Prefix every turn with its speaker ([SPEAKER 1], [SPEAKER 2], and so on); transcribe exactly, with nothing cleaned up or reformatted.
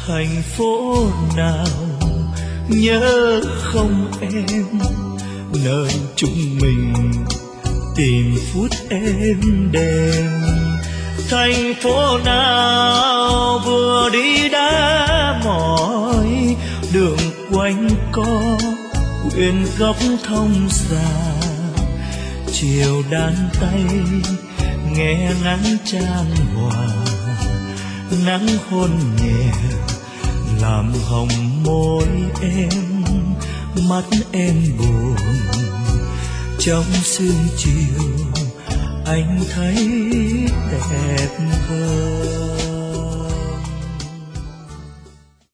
[SPEAKER 1] thành phố nào nhớ không em, nơi chúng mình tìm phút êm đềm. Thành phố nào vừa đi đã mỏi, đường quanh co quyện góc thông xa. Chiều đan tay nghe nắng chan hòa, nắng hôn nhẹ làm hồng môi em, mắt em buồn. Trong sương chiều anh thấy đẹp hơn.